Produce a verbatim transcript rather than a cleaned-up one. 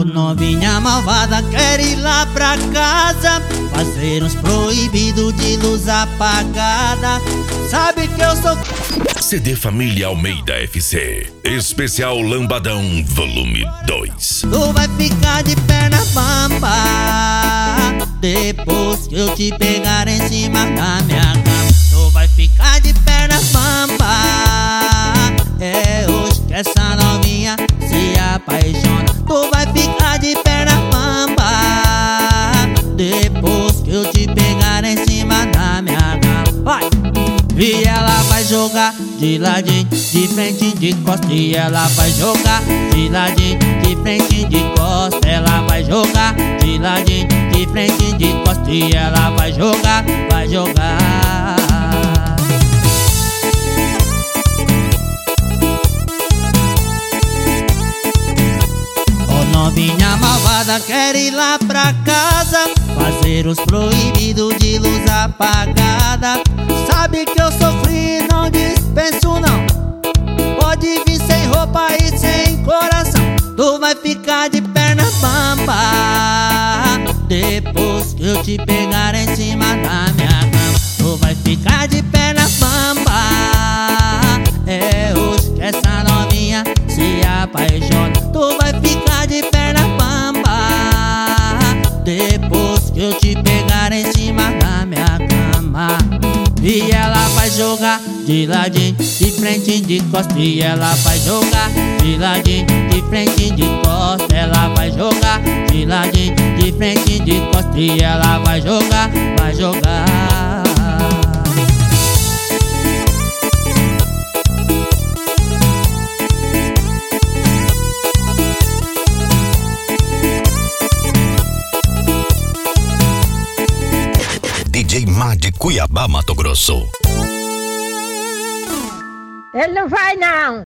Novinha malvada quer ir lá pra casa, fazer uns proibidos de luz apagada. Sabe que eu sou C D Família Almeida F C Especial Lambadão Volume dois. Tu vai ficar de perna bamba depois que eu te pegar em cima da minha cama. Tu vai ficar de perna bamba, é hoje que essa novinha se apaixona. Tu vai ficar de perna bamba depois que eu te pegar em cima da minha cama. Vai! E ela vai jogar de ladinho, de frente, de costa. E ela vai jogar de ladinho, de frente, de costa. Ela vai jogar de ladinho, de frente, de costa. E ela vai jogar, vai jogar. Novinha malvada quer ir lá pra casa, fazer os proibidos de luz apagada. Sabe que eu sofri, não dispenso não. Pode vir sem roupa e sem coração. Tu vai ficar de perna bamba depois que eu te pegar em cima da minha cama. Tu vai ficar de perna bamba, é hoje que essa novinha se apaixona. Tu vai ficar de perna bamba depois que eu te pegar em cima da minha cama. E ela vai jogar de ladinho, de frente, de costa. E ela vai jogar de ladinho, de frente, de costa. Ela vai jogar de ladinho, de frente, de costa. E ela vai jogar, vai jogar. D J Má de Cuiabá, Mato Grosso. Ele não vai não.